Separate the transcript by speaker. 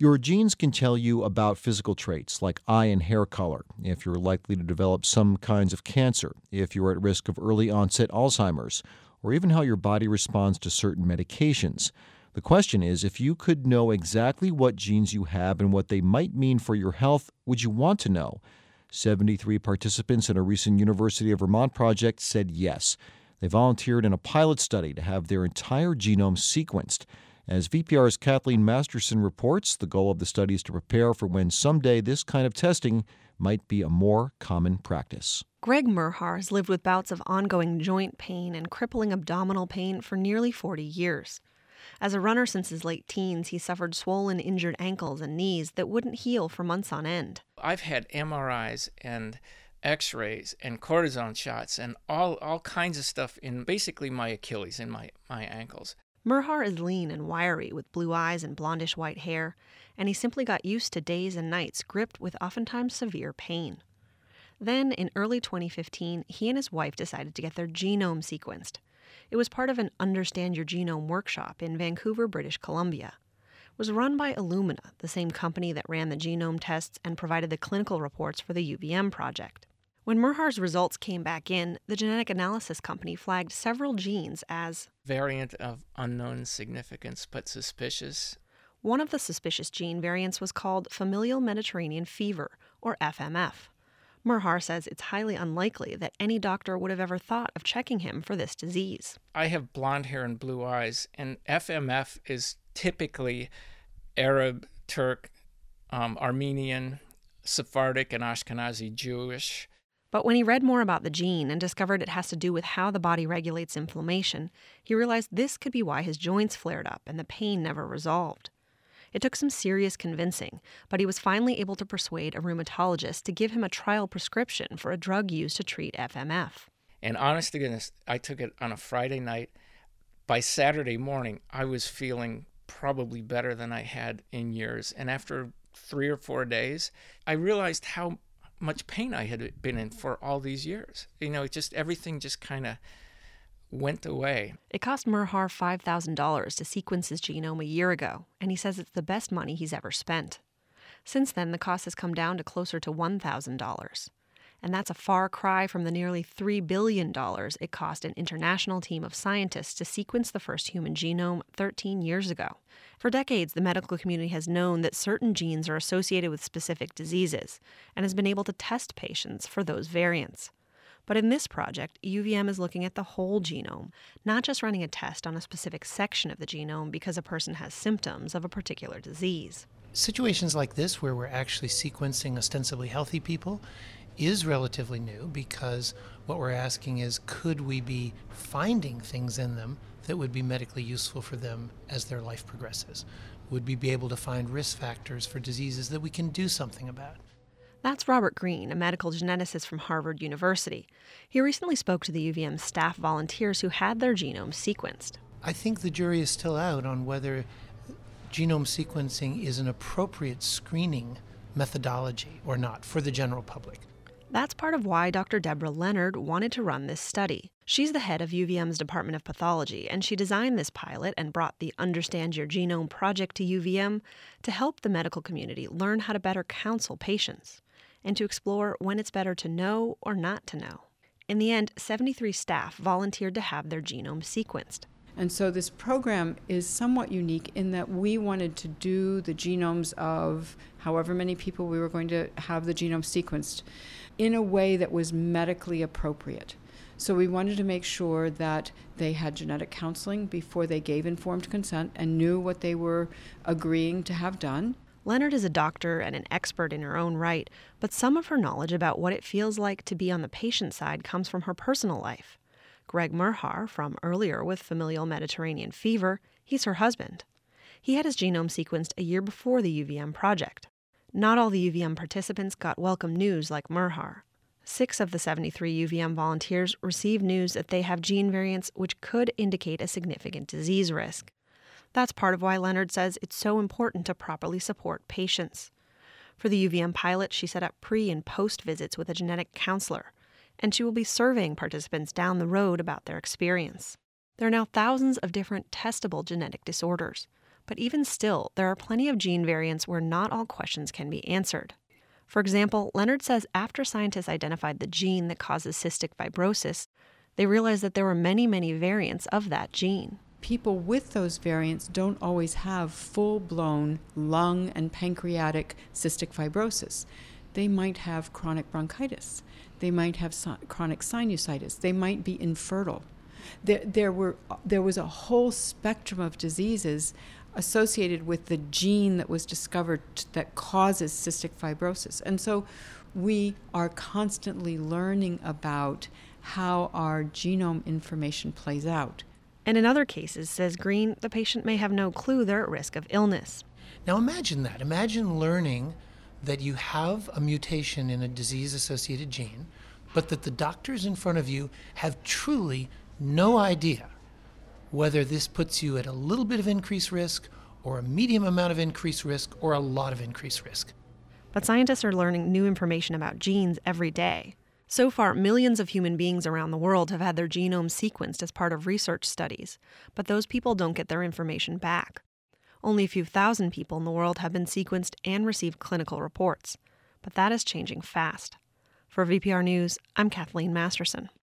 Speaker 1: Your genes can tell you about physical traits like eye and hair color, if you're likely to develop some kinds of cancer, if you're at risk of early onset Alzheimer's, or even how your body responds to certain medications. The question is, if you could know exactly what genes you have and what they might mean for your health, would you want to know? 73 participants in a recent University of Vermont project said yes. They volunteered in a pilot study to have their entire genome sequenced. As VPR's Kathleen Masterson reports, the goal of the study is to prepare for when someday this kind of testing might be a more common practice.
Speaker 2: Greg Merhar has lived with bouts of ongoing joint pain and crippling abdominal pain for nearly 40 years. As a runner since his late teens, he suffered swollen, injured ankles and knees that wouldn't heal for months on end.
Speaker 3: I've had MRIs and X-rays and cortisone shots and all kinds of stuff in basically my Achilles and my ankles.
Speaker 2: Merhar is lean and wiry with blue eyes and blondish white hair, and he simply got used to days and nights gripped with oftentimes severe pain. Then, in early 2015, he and his wife decided to get their genome sequenced. It was part of an Understand Your Genome workshop in Vancouver, British Columbia. It was run by Illumina, the same company that ran the genome tests and provided the clinical reports for the UVM project. When Merhar's results came back in, the genetic analysis company flagged several genes as
Speaker 3: variant of unknown significance but suspicious.
Speaker 2: One of the suspicious gene variants was called familial Mediterranean fever, or FMF. Merhar says it's highly unlikely that any doctor would have ever thought of checking him for this disease.
Speaker 3: I have blonde hair and blue eyes, and FMF is typically Arab, Turk, Armenian, Sephardic, and Ashkenazi Jewish.
Speaker 2: But when he read more about the gene and discovered it has to do with how the body regulates inflammation, he realized this could be why his joints flared up and the pain never resolved. It took some serious convincing, but he was finally able to persuade a rheumatologist to give him a trial prescription for a drug used to treat FMF.
Speaker 3: And honest to goodness, I took it on a Friday night. By Saturday morning, I was feeling probably better than I had in years. And after 3 or 4 days, I realized how much pain I had been in for all these years. Everything just kind of went away.
Speaker 2: It cost Merhar $5,000 to sequence his genome a year ago, and he says it's the best money he's ever spent. Since then, the cost has come down to closer to $1,000. And that's a far cry from the nearly $3 billion it cost an international team of scientists to sequence the first human genome 13 years ago. For decades, the medical community has known that certain genes are associated with specific diseases and has been able to test patients for those variants. But in this project, UVM is looking at the whole genome, not just running a test on a specific section of the genome because a person has symptoms of a particular disease.
Speaker 4: Situations like this, where we're actually sequencing ostensibly healthy people, is relatively new because what we're asking is, could we be finding things in them that would be medically useful for them as their life progresses? Would we be able to find risk factors for diseases that we can do something about?
Speaker 2: That's Robert Green, a medical geneticist from Harvard University. He recently spoke to the UVM staff volunteers who had their genomes sequenced.
Speaker 4: I think the jury is still out on whether genome sequencing is an appropriate screening methodology or not for the general public.
Speaker 2: That's part of why Dr. Deborah Leonard wanted to run this study. She's the head of UVM's Department of Pathology, and she designed this pilot and brought the Understand Your Genome project to UVM to help the medical community learn how to better counsel patients and to explore when it's better to know or not to know. In the end, 73 staff volunteered to have their genome sequenced.
Speaker 5: And so this program is somewhat unique in that we wanted to do the genomes of however many people we were going to have the genome sequenced in a way that was medically appropriate. So we wanted to make sure that they had genetic counseling before they gave informed consent and knew what they were agreeing to have done.
Speaker 2: Leonard is a doctor and an expert in her own right, but some of her knowledge about what it feels like to be on the patient side comes from her personal life. Greg Merhar, from earlier with familial Mediterranean fever, he's her husband. He had his genome sequenced a year before the UVM project. Not all the UVM participants got welcome news like Merhar. 6 of the 73 UVM volunteers received news that they have gene variants which could indicate a significant disease risk. That's part of why Leonard says it's so important to properly support patients. For the UVM pilot, she set up pre- and post-visits with a genetic counselor, and she will be surveying participants down the road about their experience. There are now thousands of different testable genetic disorders, But even still, there are plenty of gene variants where not all questions can be answered. For example, Leonard says after scientists identified the gene that causes cystic fibrosis, they realized that there were many, many variants of that gene.
Speaker 5: People with those variants don't always have full-blown lung and pancreatic cystic fibrosis. They might have chronic bronchitis. They might have chronic sinusitis. They might be infertile. There was a whole spectrum of diseases associated with the gene that was discovered that causes cystic fibrosis. And so we are constantly learning about how our genome information plays out.
Speaker 2: And in other cases, says Green, the patient may have no clue they're at risk of illness.
Speaker 4: Now imagine that. Imagine learning that you have a mutation in a disease-associated gene, but that the doctors in front of you have truly no idea whether this puts you at a little bit of increased risk or a medium amount of increased risk or a lot of increased risk.
Speaker 2: But scientists are learning new information about genes every day. So far, millions of human beings around the world have had their genomes sequenced as part of research studies, but those people don't get their information back. Only a few thousand people in the world have been sequenced and received clinical reports, but that is changing fast. For VPR News, I'm Kathleen Masterson.